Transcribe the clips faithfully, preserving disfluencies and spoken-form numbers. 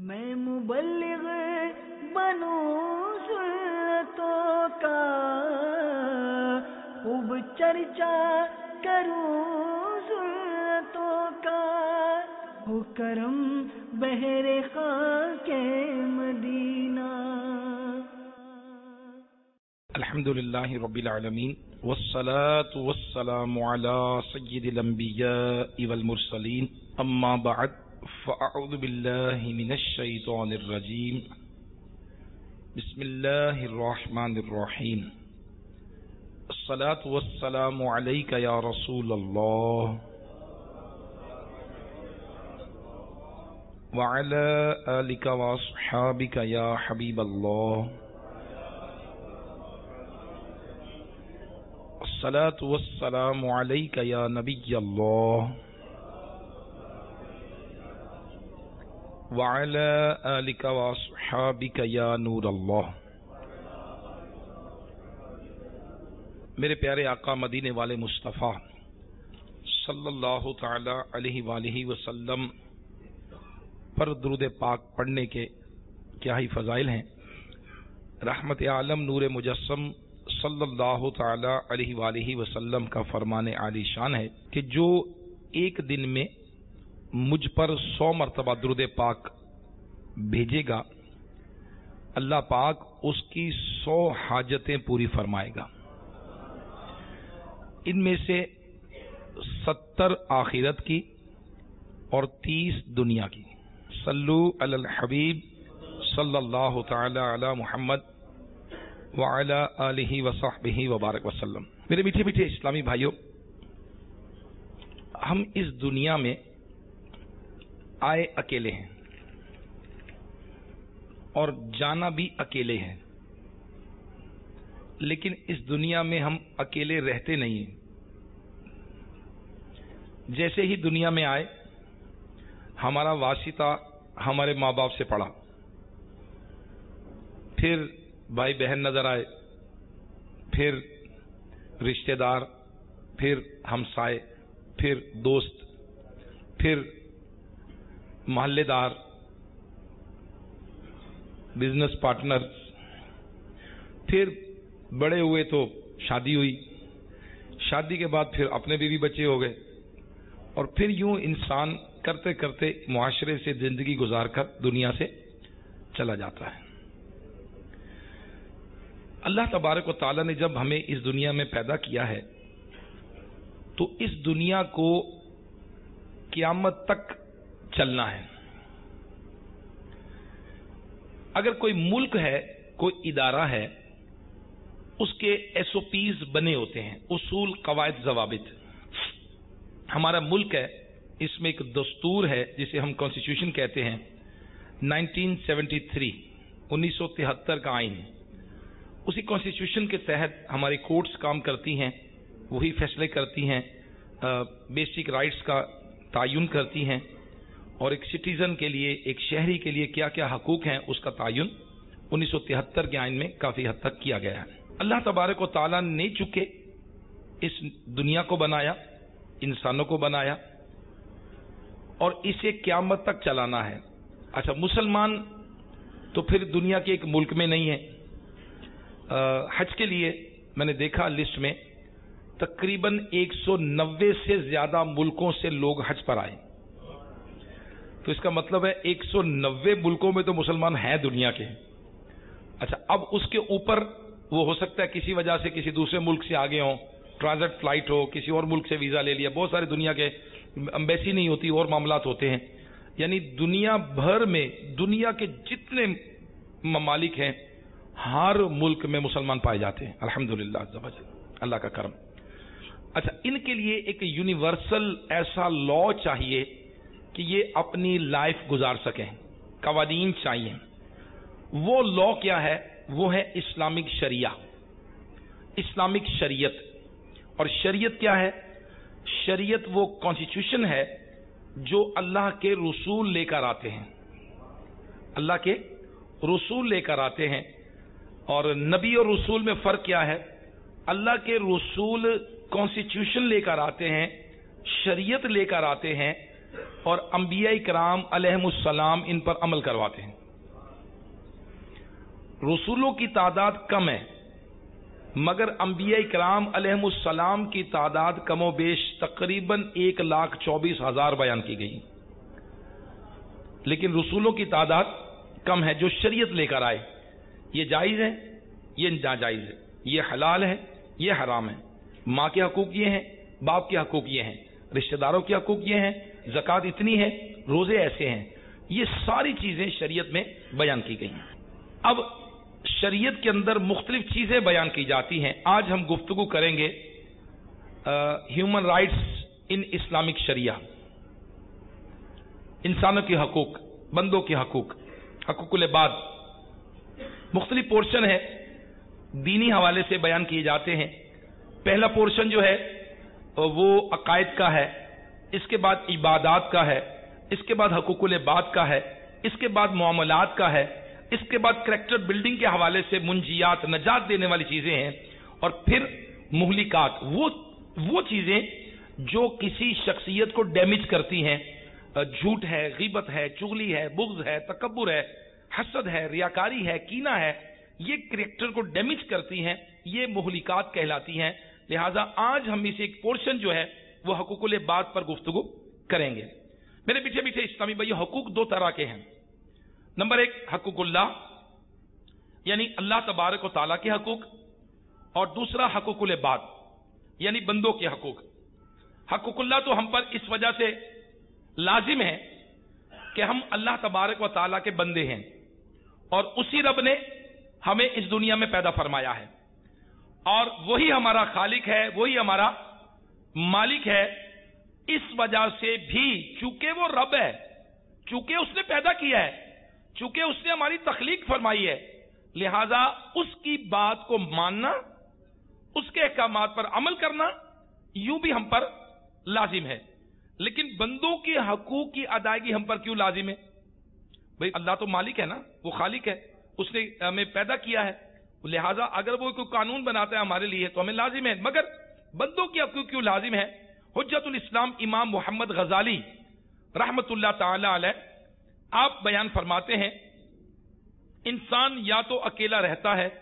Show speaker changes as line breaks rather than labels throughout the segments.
میں مبلغ بنوں سنتوں کا، خوب چرچا کروں سنتوں کا، ہو کرم بہر خاک مدینہ۔
الحمدللہ رب العالمین والصلاة والسلام علی سید الانبیاء والمرسلین، اما بعد فاعوذ باللہ من الشیطان الرجیم، بسم اللہ الرحمن الرحیم، الصلاة والسلام علیک یا رسول اللہ وعلی آلک واصحابک یا حبیب اللہ، الصلاة والسلام علیک یا نبی اللہ وعلی آلک واصحابک یا نور اللہ۔ میرے پیارے آقا مدینے والے مصطفیٰ صلی اللہ تعالی علیہ وآلہ وسلم پر درود پاک پڑھنے کے کیا ہی فضائل ہیں۔ رحمت عالم نور مجسم صلی اللہ تعالی علیہ وآلہ وسلم کا فرمان عالی شان ہے کہ جو ایک دن میں مجھ پر سو مرتبہ درود پاک بھیجے گا، اللہ پاک اس کی سو حاجتیں پوری فرمائے گا، ان میں سے ستر آخرت کی اور تیس دنیا کی۔ صلو علی الحبیب صلی اللہ تعالی علی محمد وعلی آلہ وصحبہ وبارک وسلم۔ میرے میٹھے میٹھے اسلامی بھائیوں، ہم اس دنیا میں آئے اکیلے ہیں اور جانا بھی اکیلے ہیں، لیکن اس دنیا میں ہم اکیلے رہتے نہیں ہیں۔ جیسے ہی دنیا میں آئے، ہمارا واسطہ ہمارے ماں باپ سے پڑا، پھر بھائی بہن نظر آئے، پھر رشتہ دار، پھر ہمسائے، پھر دوست، پھر محلے دار، بزنس پارٹنر، پھر بڑے ہوئے تو شادی ہوئی، شادی کے بعد پھر اپنے بیوی بچے ہو گئے، اور پھر یوں انسان کرتے کرتے معاشرے سے زندگی گزار کر دنیا سے چلا جاتا ہے۔ اللہ تبارک و تعالیٰ نے جب ہمیں اس دنیا میں پیدا کیا ہے تو اس دنیا کو قیامت تک چلنا ہے۔ اگر کوئی ملک ہے، کوئی ادارہ ہے، اس کے ایس او پیز بنے ہوتے ہیں، اصول، قواعد، ضوابط۔ ہمارا ملک ہے، اس میں ایک دستور ہے جسے ہم کانسٹیٹیوشن کہتے ہیں، نائنٹین سیونٹی تھری انیس سو تہتر کا آئین۔ اسی کانسٹیٹیوشن کے تحت ہماری کورٹس کام کرتی ہیں، وہی فیصلے کرتی ہیں، بیسک رائٹس کا تعین کرتی ہیں، اور ایک سٹیزن کے لیے، ایک شہری کے لیے کیا کیا حقوق ہیں اس کا تعین انیس سو تہتر کے آئین میں کافی حد تک کیا گیا ہے۔ اللہ تبارک و تعالیٰ نے چونکہ اس دنیا کو بنایا، انسانوں کو بنایا، اور اسے قیامت تک چلانا ہے۔ اچھا، مسلمان تو پھر دنیا کے ایک ملک میں نہیں ہے۔ حج کے لیے میں نے دیکھا لسٹ میں تقریباً ایک سو نوے سے زیادہ ملکوں سے لوگ حج پر آئے، تو اس کا مطلب ہے ایک سو نوے ملکوں میں تو مسلمان ہیں دنیا کے۔ اچھا، اب اس کے اوپر وہ ہو سکتا ہے کسی وجہ سے کسی دوسرے ملک سے آگے ہوں، ٹرانزٹ فلائٹ ہو، کسی اور ملک سے ویزا لے لیا، بہت سارے دنیا کے امبیسی نہیں ہوتی اور معاملات ہوتے ہیں، یعنی دنیا بھر میں دنیا کے جتنے ممالک ہیں ہر ملک میں مسلمان پائے جاتے ہیں، الحمدللہ عز و جل، اللہ کا کرم۔ اچھا، ان کے لیے ایک یونیورسل ایسا لا چاہیے کہ یہ اپنی لائف گزار سکیں، قوانین چاہیے۔ وہ لا کیا ہے؟ وہ ہے اسلامک شریعہ، اسلامک شریعت۔ اور شریعت کیا ہے؟ شریعت وہ کانسٹیٹیوشن ہے جو اللہ کے رسول لے کر آتے ہیں، اللہ کے رسول لے کر آتے ہیں۔ اور نبی اور رسول میں فرق کیا ہے؟ اللہ کے رسول کانسٹیٹیوشن لے کر آتے ہیں، شریعت لے کر آتے ہیں، اور انبیاء کرام علیہم السلام ان پر عمل کرواتے ہیں. رسولوں کی تعداد کم ہے مگر انبیاء کرام علیہم السلام کی تعداد کم و بیش تقریباً ایک لاکھ چوبیس ہزار بیان کی گئی. لیکن رسولوں کی تعداد کم ہے جو شریعت لے کر آئے. یہ جائز ہے، یہ ناجائز ہے، یہ حلال ہے، یہ حرام ہے. ماں کے حقوق یہ ہیں، باپ کے حقوق یہ ہیں، رشتہ داروں کے حقوق یہ ہیں، زکوٰۃ اتنی ہے، روزے ایسے ہیں. یہ ساری چیزیں شریعت میں بیان کی گئی ہیں. اب شریعت کے اندر مختلف چیزیں بیان کی جاتی ہیں. آج ہم گفتگو کریں گے ہیومن رائٹس ان اسلامک شریعہ، انسانوں کے حقوق، بندوں کے حقوق، حقوق العباد. مختلف پورشن ہے، دینی حوالے سے بیان کیے جاتے ہیں. پہلا پورشن جو ہے وہ عقائد کا ہے، اس کے بعد عبادات کا ہے، اس کے بعد حقوق العباد کا ہے، اس کے بعد معاملات کا ہے، اس کے بعد کریکٹر بلڈنگ کے حوالے سے منجیات، نجات دینے والی چیزیں ہیں، اور پھر مہلکات، وہ وہ چیزیں جو کسی شخصیت کو ڈیمیج کرتی ہیں. جھوٹ ہے، غیبت ہے، چغلی ہے، بغض ہے، تکبر ہے، حسد ہے، ریاکاری ہے، کینہ ہے، یہ کریکٹر کو ڈیمیج کرتی ہیں، یہ مہلکات کہلاتی ہیں. لہٰذا آج ہم اس ایک پورشن جو ہے وہ حقوق العباد پر گفتگو کریں گے. میرے پیچھے پیچھے اسلامی بھائی، حقوق دو طرح کے ہیں. نمبر ایک حقوق اللہ، یعنی اللہ تبارک و تعالیٰ کے حقوق، اور دوسرا حقوق العباد یعنی بندوں کے حقوق. حقوق اللہ تو ہم پر اس وجہ سے لازم ہے کہ ہم اللہ تبارک و تعالیٰ کے بندے ہیں اور اسی رب نے ہمیں اس دنیا میں پیدا فرمایا ہے اور وہی ہمارا خالق ہے، وہی ہمارا مالک ہے. اس وجہ سے بھی چونکہ وہ رب ہے، چونکہ اس نے پیدا کیا ہے، چونکہ اس نے ہماری تخلیق فرمائی ہے، لہذا اس کی بات کو ماننا، اس کے احکامات پر عمل کرنا یوں بھی ہم پر لازم ہے. لیکن بندوں کے حقوق کی ادائیگی ہم پر کیوں لازم ہے؟ بھئی اللہ تو مالک ہے نا، وہ خالق ہے، اس نے ہمیں پیدا کیا ہے، لہذا اگر وہ کوئی قانون بناتا ہے ہمارے لیے تو ہمیں لازم ہے. مگر بندوں کے حقوق کیوں لازم ہے؟ حجت الاسلام امام محمد غزالی رحمت اللہ تعالی علیہ آپ بیان فرماتے ہیں، انسان یا تو اکیلا رہتا ہے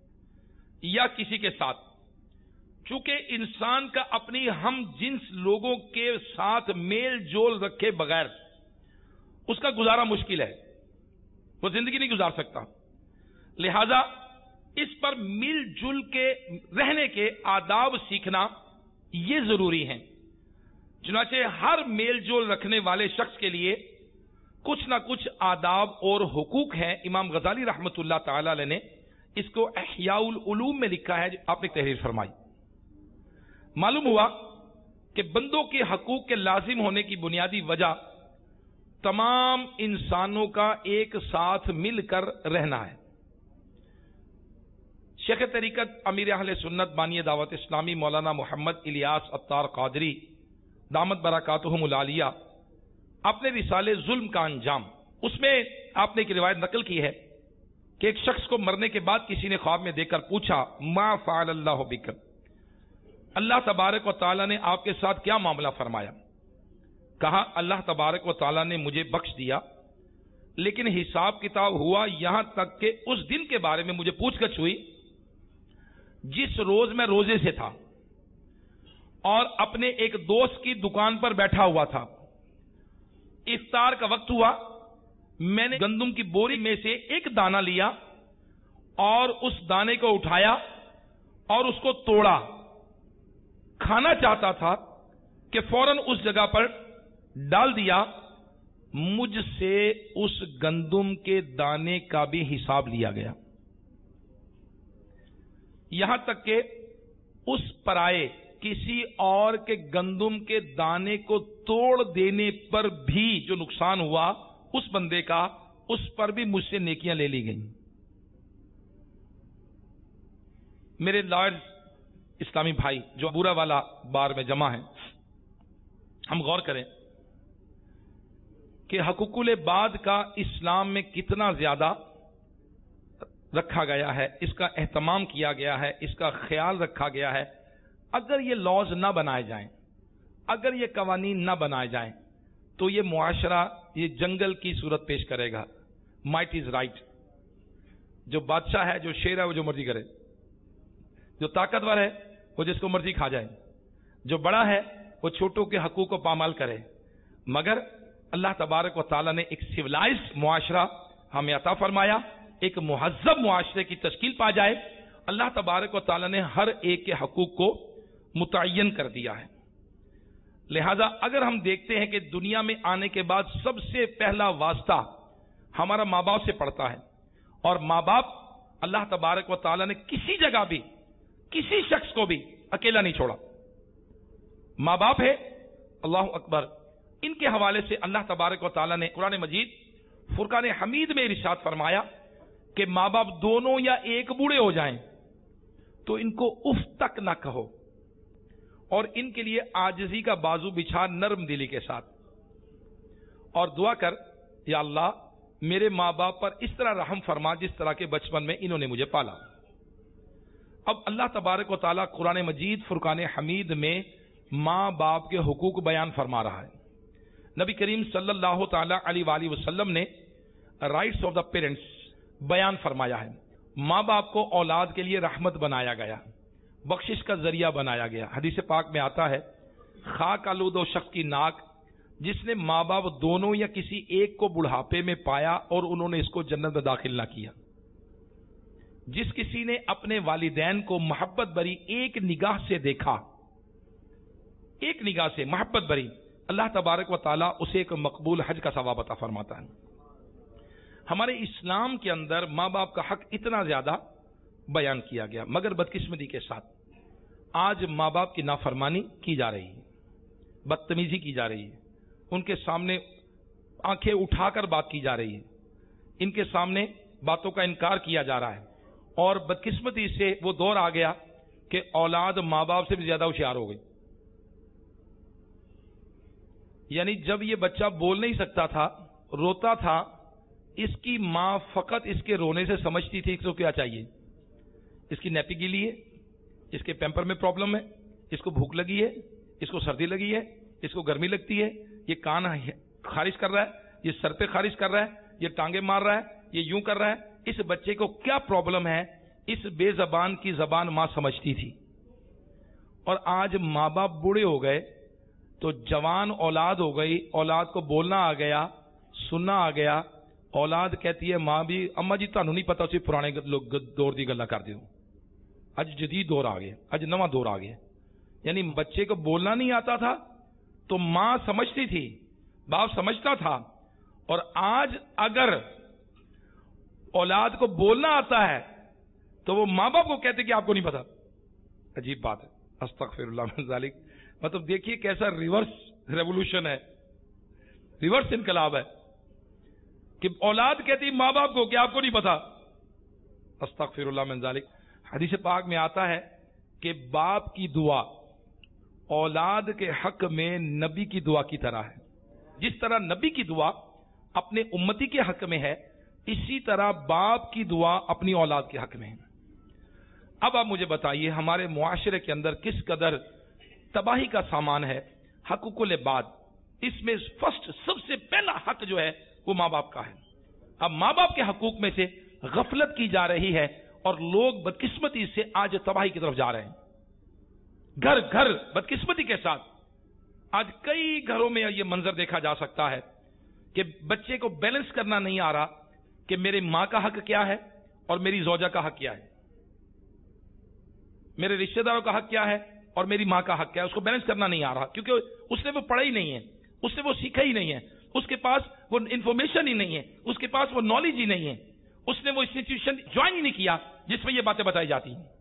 یا کسی کے ساتھ. چونکہ انسان کا اپنی ہم جنس لوگوں کے ساتھ میل جول رکھے بغیر اس کا گزارا مشکل ہے، وہ زندگی نہیں گزار سکتا. لہذا اس پر مل جل کے رہنے کے آداب سیکھنا یہ ضروری ہے. چنانچہ ہر میل جول رکھنے والے شخص کے لیے کچھ نہ کچھ آداب اور حقوق ہیں. امام غزالی رحمت اللہ تعالی علیہ نے اس کو احیاء العلوم میں لکھا ہے، آپ نے تحریر فرمائی. معلوم ہوا کہ بندوں کے حقوق کے لازم ہونے کی بنیادی وجہ تمام انسانوں کا ایک ساتھ مل کر رہنا ہے. شیخ طریقت امیر اہل سنت بانی دعوت اسلامی مولانا محمد الیاس عطار قادری دامت برکاتہم العالیہ اپنے رسالے ظلم کا انجام، اس میں آپ نے ایک روایت نقل کی ہے کہ ایک شخص کو مرنے کے بعد کسی نے خواب میں دیکھ کر پوچھا، ما فعل اللہ بک، اللہ تبارک و تعالیٰ نے آپ کے ساتھ کیا معاملہ فرمایا؟ کہا اللہ تبارک و تعالیٰ نے مجھے بخش دیا، لیکن حساب کتاب ہوا یہاں تک کہ اس دن کے بارے میں مجھے پوچھ گچھ ہوئی جس روز میں روزے سے تھا اور اپنے ایک دوست کی دکان پر بیٹھا ہوا تھا. افطار کا وقت ہوا، میں نے گندم کی بوری میں سے ایک دانہ لیا اور اس دانے کو اٹھایا اور اس کو توڑا. کھانا چاہتا تھا کہ فوراً اس جگہ پر ڈال دیا. مجھ سے اس گندم کے دانے کا بھی حساب لیا گیا، یہاں تک کہ اس پرائے کسی اور کے گندم کے دانے کو توڑ دینے پر بھی جو نقصان ہوا اس بندے کا، اس پر بھی مجھ سے نیکیاں لے لی گئیں. میرے لارڈ اسلامی بھائی جو بورا والا بار میں جمع ہیں، ہم غور کریں کہ حقوق العباد کا اسلام میں کتنا زیادہ رکھا گیا ہے، اس کا اہتمام کیا گیا ہے، اس کا خیال رکھا گیا ہے. اگر یہ لاز نہ بنائے جائیں، اگر یہ قوانین نہ بنائے جائیں تو یہ معاشرہ یہ جنگل کی صورت پیش کرے گا. Might is right. جو بادشاہ ہے، جو شیر ہے، وہ جو مرضی کرے. جو طاقتور ہے وہ جس کو مرضی کھا جائے. جو بڑا ہے وہ چھوٹوں کے حقوق کو پامال کرے. مگر اللہ تبارک و تعالیٰ نے ایک سویلائزڈ معاشرہ ہمیں عطا فرمایا، ایک مہذب معاشرے کی تشکیل پا جائے. اللہ تبارک و تعالیٰ نے ہر ایک کے حقوق کو متعین کر دیا ہے. لہذا اگر ہم دیکھتے ہیں کہ دنیا میں آنے کے بعد سب سے پہلا واسطہ ہمارا ماں باپ سے پڑتا ہے، اور ماں باپ اللہ تبارک و تعالیٰ نے کسی جگہ بھی کسی شخص کو بھی اکیلا نہیں چھوڑا. ماں باپ ہے، اللہ اکبر. ان کے حوالے سے اللہ تبارک و تعالیٰ نے قرآن مجید فرقان حمید میں ارشاد فرمایا کہ ماں باپ دونوں یا ایک بوڑھے ہو جائیں تو ان کو اف تک نہ کہو، اور ان کے لیے عاجزی کا بازو بچھا نرم دلی کے ساتھ، اور دعا کر یا اللہ میرے ماں باپ پر اس طرح رحم فرما جس طرح کے بچپن میں انہوں نے مجھے پالا. اب اللہ تبارک و تعالیٰ قرآن مجید فرقان حمید میں ماں باپ کے حقوق بیان فرما رہا ہے. نبی کریم صلی اللہ تعالی علیہ وآلہ وسلم نے رائٹس آف دا پیرنٹس بیان فرمایا ہے. ماں باپ کو اولاد کے لیے رحمت بنایا گیا، بخشش کا ذریعہ بنایا گیا. حدیث پاک میں آتا ہے خاک آلود و شخص کی ناک جس نے ماں باپ دونوں یا کسی ایک کو بڑھاپے میں پایا اور انہوں نے اس کو جنت میں داخل نہ کیا. جس کسی نے اپنے والدین کو محبت بری ایک نگاہ سے دیکھا، ایک نگاہ سے محبت بری، اللہ تبارک و تعالیٰ اسے ایک مقبول حج کا ثواب عطا فرماتا ہے. ہمارے اسلام کے اندر ماں باپ کا حق اتنا زیادہ بیان کیا گیا، مگر بدقسمتی کے ساتھ آج ماں باپ کی نافرمانی کی جا رہی ہے، بدتمیزی کی جا رہی ہے، ان کے سامنے آنکھیں اٹھا کر بات کی جا رہی ہے، ان کے سامنے باتوں کا انکار کیا جا رہا ہے. اور بدقسمتی سے وہ دور آ گیا کہ اولاد ماں باپ سے بھی زیادہ ہوشیار ہو گئی. یعنی جب یہ بچہ بول نہیں سکتا تھا، روتا تھا، اس کی ماں فقط اس کے رونے سے سمجھتی تھی اس کو کیا چاہیے. اس کی نیپی گیلی ہے، اس کے پیمپر میں پرابلم ہے، اس کو بھوک لگی ہے، اس کو سردی لگی ہے، اس کو گرمی لگتی ہے، یہ کان خارش کر رہا ہے، یہ سر پہ خارش کر رہا ہے، یہ ٹانگیں مار رہا ہے، یہ یوں کر رہا ہے. اس بچے کو کیا پرابلم ہے، اس بے زبان کی زبان ماں سمجھتی تھی. اور آج ماں باپ بوڑھے ہو گئے تو جوان اولاد ہو گئی، اولاد کو بولنا آ گیا، سننا آ گیا. اولاد کہتی ہے ماں بھی اما جی تانوں نہیں پتا سی پرانے لوگ دور دی گلاں کر دیو. اج جدید دور آ گیا، اج نواں دور آ گیا. یعنی بچے کو بولنا نہیں آتا تھا تو ماں سمجھتی تھی، باپ سمجھتا تھا. اور آج اگر اولاد کو بولنا آتا ہے تو وہ ماں باپ کو کہتے کہ آپ کو نہیں پتا. عجیب بات ہے، استغفر اللہ من ذالک. مطلب دیکھیے کیسا ریورس ریولوشن ہے، ریورس انقلاب ہے کہ اولاد کہتی ماں باپ کو کہ آپ کو نہیں پتا. استغفر اللہ من ذالک. حدیث پاک میں آتا ہے کہ باپ کی دعا اولاد کے حق میں نبی کی دعا کی طرح ہے. جس طرح نبی کی دعا اپنے امتی کے حق میں ہے، اسی طرح باپ کی دعا اپنی اولاد کے حق میں ہے. اب آپ مجھے بتائیے ہمارے معاشرے کے اندر کس قدر تباہی کا سامان ہے. حقوق العباد، اس میں فرسٹ سب سے پہلا حق جو ہے وہ ماں باپ کا ہے. اب ماں باپ کے حقوق میں سے غفلت کی جا رہی ہے اور لوگ بدقسمتی سے آج تباہی کی طرف جا رہے ہیں. گھر گھر بدقسمتی کے ساتھ آج کئی گھروں میں یہ منظر دیکھا جا سکتا ہے کہ بچے کو بیلنس کرنا نہیں آ رہا کہ میرے ماں کا حق کیا ہے اور میری زوجہ کا حق کیا ہے، میرے رشتہ داروں کا حق کیا ہے اور میری ماں کا حق کیا ہے. اس کو بیلنس کرنا نہیں آ رہا کیونکہ اس نے وہ پڑھا ہی نہیں ہے، اس نے وہ سیکھا ہی نہیں ہے، اس کے پاس وہ انفارمیشن ہی نہیں ہے، اس کے پاس وہ نالج ہی نہیں ہے، اس نے وہ انسٹیٹیوشن جوائن ہی نہیں کیا جس میں یہ باتیں بتائی جاتی ہیں.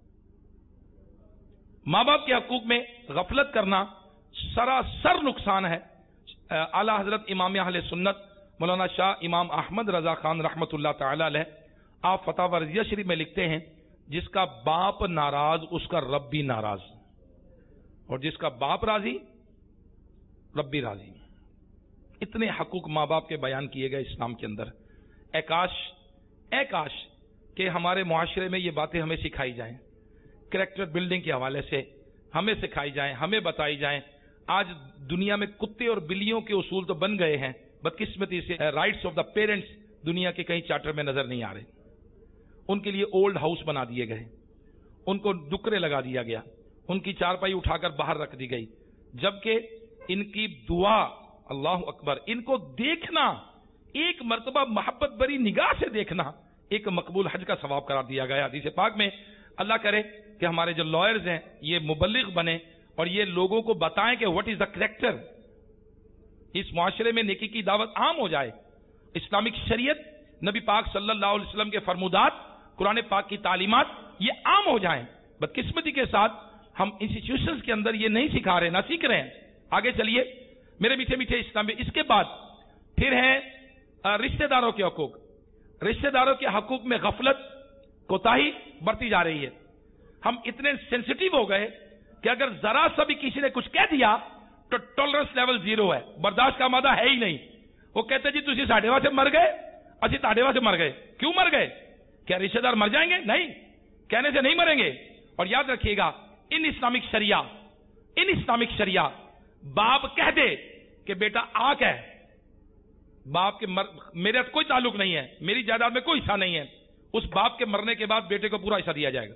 ماں باپ کے حقوق میں غفلت کرنا سراسر نقصان ہے. اعلی حضرت امام اہل سنت مولانا شاہ امام احمد رضا خان رحمت اللہ تعالی علیہ آپ فتاوی رضیہ شریف میں لکھتے ہیں جس کا باپ ناراض اس کا رب بھی ناراض، اور جس کا باپ راضی رب بھی راضی. اتنے حقوق ماں باپ کے بیان کیے گئے اسلام کے اندر. اے کاش اے کاش کہ ہمارے معاشرے میں یہ باتیں ہمیں سکھائی جائیں، کریکٹر بلڈنگ کے حوالے سے ہمیں سکھائی جائیں، ہمیں بتائی جائیں. آج دنیا میں کتے اور بلیوں کے اصول تو بن گئے ہیں، بدقسمتی سے رائٹس آف دا پیرنٹس دنیا کے کہیں چارٹر میں نظر نہیں آ رہے. ان کے لیے اولڈ ہاؤس بنا دیے گئے، ان کو ڈکرے لگا دیا گیا، ان کی چارپائی اٹھا کر باہر رکھ دی گئی، جبکہ ان کی دعا، اللہ اکبر، ان کو دیکھنا، ایک مرتبہ محبت بری نگاہ سے دیکھنا ایک مقبول حج کا ثواب قرار دیا گیا. حدیث پاک میں اللہ کرے کہ ہمارے جو لائرز ہیں یہ مبلغ بنے اور یہ لوگوں کو بتائیں کہ واٹ از دا کریکٹر، اس معاشرے میں نیکی کی دعوت عام ہو جائے. اسلامک شریعت، نبی پاک صلی اللہ علیہ وسلم کے فرمودات، قرآن پاک کی تعلیمات یہ عام ہو جائیں. بدقسمتی کے ساتھ ہم انسٹیٹیوشنز کے اندر یہ نہیں سکھا رہے، نہ سیکھ رہے ہیں. آگے چلیے میرے میٹھے میٹھے اسلامی. اس کے بعد پھر ہے رشتہ داروں کے حقوق. رشتہ داروں کے حقوق میں غفلت، کوتاہی برتی جا رہی ہے. ہم اتنے سینسٹیو ہو گئے کہ اگر ذرا سا بھی کسی نے کچھ کہہ دیا تو ٹالرنس لیول زیرو ہے، برداشت کا مادہ ہے ہی نہیں. وہ کہتے جی تسی ساڈے واسطے مر گئے، اسی تاڈے واسطے مر گئے. کیوں مر گئے؟ کیا رشتہ دار مر جائیں گے؟ نہیں، کہنے سے نہیں مریں گے. اور یاد رکھیے گا ان اسلامک شریعہ ان اسلامک شریعہ باپ کہہ دے کہ بیٹا آ کہ باپ کے مر... میرے کوئی تعلق نہیں ہے، میری جائیداد میں کوئی حصہ نہیں ہے، اس باپ کے مرنے کے بعد بیٹے کو پورا حصہ دیا جائے گا.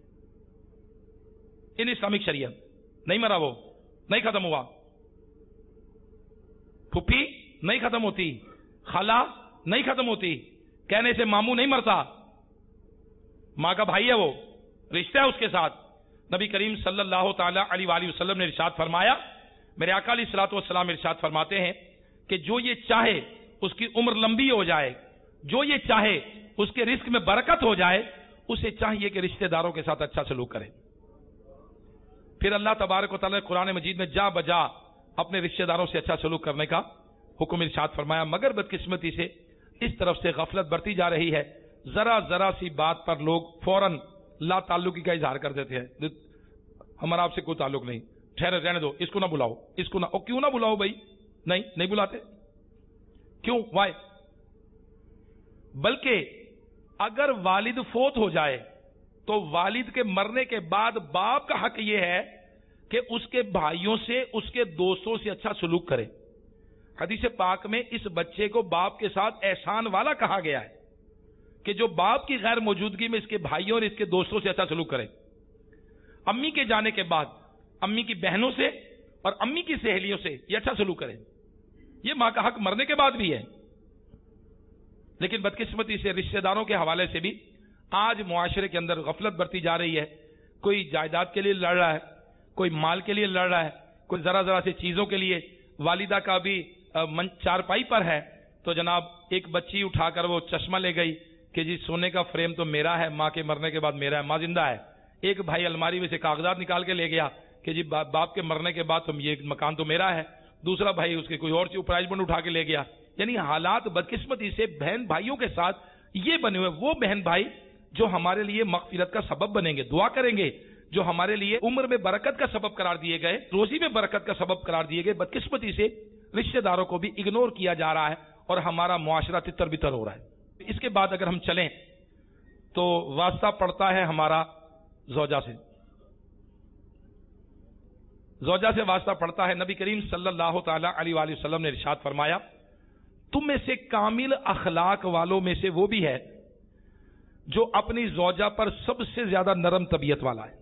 ان اسلامک شریعت نہیں مرا، وہ نہیں ختم ہوا. پھپھی نہیں ختم ہوتی، خالہ نہیں ختم ہوتی، کہنے سے ماموں نہیں مرتا، ماں کا بھائی ہے، وہ رشتہ ہے اس کے ساتھ. نبی کریم صلی اللہ تعالی علیہ وآلہ وسلم نے ارشاد فرمایا، میرے آقا علیہ الصلوۃ والسلام ارشاد فرماتے ہیں کہ جو یہ چاہے اس کی عمر لمبی ہو جائے، جو یہ چاہے اس کے رزق میں برکت ہو جائے، اسے چاہیے کہ رشتہ داروں کے ساتھ اچھا سلوک کرے. پھر اللہ تبارک و تعالی نے قرآن مجید میں جا بجا اپنے رشتہ داروں سے اچھا سلوک کرنے کا حکم ارشاد فرمایا. مگر بدقسمتی سے اس طرف سے غفلت برتی جا رہی ہے. ذرا ذرا سی بات پر لوگ فوراً لا تعلقی کا اظہار کر دیتے ہیں. ہمارا آپ سے کوئی تعلق نہیں، ٹھہرے رہنے دو، اس کو نہ بلاؤ، اس کو نہ. او کیوں نہ بلاؤ بھائی؟ نہیں نہیں بلاتے. کیوں؟ وائی؟ بلکہ اگر والد فوت ہو جائے تو والد کے مرنے کے بعد باپ کا حق یہ ہے کہ اس کے بھائیوں سے، اس کے دوستوں سے اچھا سلوک کرے. حدیث پاک میں اس بچے کو باپ کے ساتھ احسان والا کہا گیا ہے کہ جو باپ کی غیر موجودگی میں اس کے بھائیوں اور اس کے دوستوں سے اچھا سلوک کرے. امی کے جانے کے بعد امی کی بہنوں سے اور امی کی سہیلیوں سے یہ اچھا سلوک کرے. یہ ماں کا حق مرنے کے بعد بھی ہے. لیکن بدقسمتی سے رشتہ داروں کے حوالے سے بھی آج معاشرے کے اندر غفلت برتی جا رہی ہے. کوئی جائیداد کے لیے لڑ رہا ہے، کوئی مال کے لیے لڑ رہا ہے، کوئی ذرا ذرا سے چیزوں کے لیے. والدہ کا بھی چارپائی پر ہے تو جناب ایک بچی اٹھا کر وہ چشمہ لے گئی کہ جی سونے کا فریم تو میرا ہے، ماں کے مرنے کے بعد میرا ہے، ماں زندہ ہے. ایک بھائی الماری میں سے کاغذات نکال کے لے گیا کہ جی باپ کے مرنے کے بعد تو یہ مکان تو میرا ہے. دوسرا بھائی اس کے کوئی اور چیز پرائز بنڈ اٹھا کے لے گیا. یعنی حالات بدقسمتی سے بہن بھائیوں کے ساتھ یہ بنے ہوئے. وہ بہن بھائی جو ہمارے لیے مغفرت کا سبب بنیں گے، دعا کریں گے، جو ہمارے لیے عمر میں برکت کا سبب قرار دیے گئے، روزی میں برکت کا سبب قرار دیے گئے، بدقسمتی سے رشتہ داروں کو بھی اگنور کیا جا رہا ہے اور ہمارا معاشرہ تتر بتر ہو رہا ہے. اس کے بعد اگر ہم چلیں تو واسطہ پڑتا ہے ہمارا زوجہ سے. زوجہ سے واسطہ پڑتا ہے. نبی کریم صلی اللہ تعالی علیہ وآلہ وسلم نے ارشاد فرمایا، تم میں سے کامل اخلاق والوں میں سے وہ بھی ہے جو اپنی زوجہ پر سب سے زیادہ نرم طبیعت والا ہے.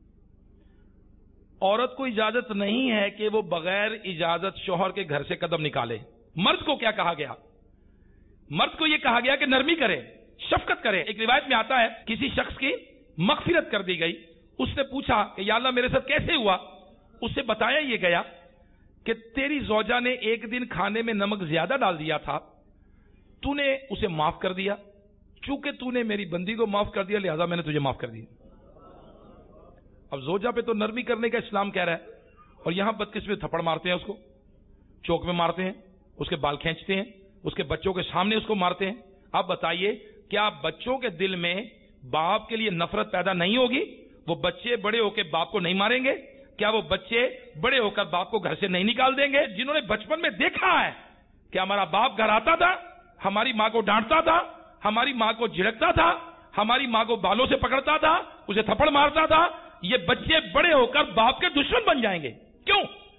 عورت کو اجازت نہیں ہے کہ وہ بغیر اجازت شوہر کے گھر سے قدم نکالے. مرد کو کیا کہا گیا؟ مرد کو یہ کہا گیا کہ نرمی کرے، شفقت کرے. ایک روایت میں آتا ہے کسی شخص کی مغفرت کر دی گئی. اس نے پوچھا کہ یا اللہ میرے ساتھ کیسے ہوا؟ اسے بتایا یہ گیا کہ تیری زوجہ نے ایک دن کھانے میں نمک زیادہ ڈال دیا تھا، تو نے اسے معاف کر دیا. چونکہ تو نے میری بندی کو معاف کر دیا لہذا میں نے تجھے معاف کر دیا. اب زوجہ پہ تو نرمی کرنے کا اسلام کہہ رہا ہے اور یہاں بدقسمت تھپڑ مارتے ہیں، اس کو چوک میں مارتے ہیں، اس کے بال کھینچتے ہیں، اس کے بچوں کے سامنے اس کو مارتے ہیں. اب بتائیے کیا بچوں کے دل میں باپ کے لیے نفرت پیدا نہیں ہوگی؟ وہ بچے بڑے ہو کے باپ کو نہیں ماریں گے؟ کیا وہ بچے بڑے ہو کر باپ کو گھر سے نہیں نکال دیں گے؟ جنہوں نے بچپن میں دیکھا ہے کہ ہمارا باپ گھر آتا تھا، ہماری ماں کو ڈانٹتا تھا، ہماری ماں کو جھڑکتا تھا، ہماری ماں کو بالوں سے پکڑتا تھا، اسے تھپڑ مارتا تھا، یہ بچے بڑے ہو کر باپ کے دشمن بن جائیں گے. کیوں؟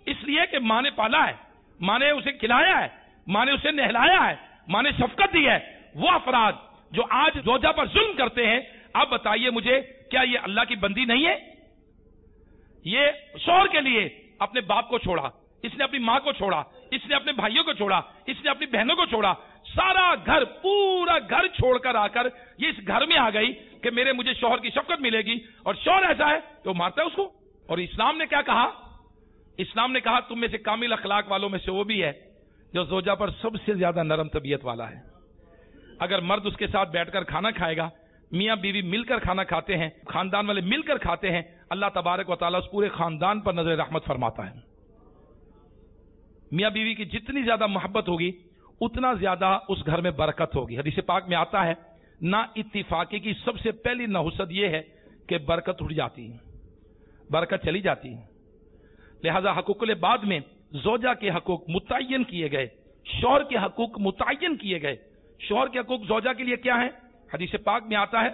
اس لیے کہ ماں نے پالا ہے، ماں نے اسے کھلایا ہے، ماں نے اسے نہلایا ہے، ماں نے شفقت دی ہے. وہ افراد جو آج زوجہ پر ظلم کرتے ہیں، اب بتائیے مجھے کیا یہ اللہ کی بندی نہیں ہے؟ یہ شوہر کے لیے اپنے باپ کو چھوڑا، اس نے اپنی ماں کو چھوڑا، اس نے اپنے بھائیوں کو چھوڑا، اس نے اپنی بہنوں کو چھوڑا، سارا گھر پورا گھر چھوڑ کر آ کر یہ اس گھر میں آ گئی کہ میرے مجھے شوہر کی شفقت ملے گی، اور شوہر ایسا ہے تو مارتا ہے اس کو. اور اسلام نے کیا کہا؟ اسلام نے کہا تم میں سے کامل اخلاق والوں میں سے وہ بھی ہے جو زوجہ پر سب سے زیادہ نرم طبیعت والا ہے. اگر مرد اس کے ساتھ بیٹھ کر کھانا کھائے گا، میاں بیوی مل کر کھانا کھاتے ہیں، خاندان والے مل کر کھاتے ہیں، اللہ تبارک و تعالیٰ اس پورے خاندان پر نظر رحمت فرماتا ہے. میاں بیوی کی جتنی زیادہ محبت ہوگی اتنا زیادہ اس گھر میں برکت ہوگی. حدیث پاک میں آتا ہے نا اتفاقی کی سب سے پہلی نحوست یہ ہے کہ برکت اٹھ جاتی ہے، برکت چلی جاتی ہے. لہذا حقوق العباد میں زوجہ کے حقوق متعین کیے گئے، شوہر کے حقوق متعین کیے گئے. شوہر کے حقوق زوجہ کے لیے کیا ہیں؟ حدیث پاک میں آتا ہے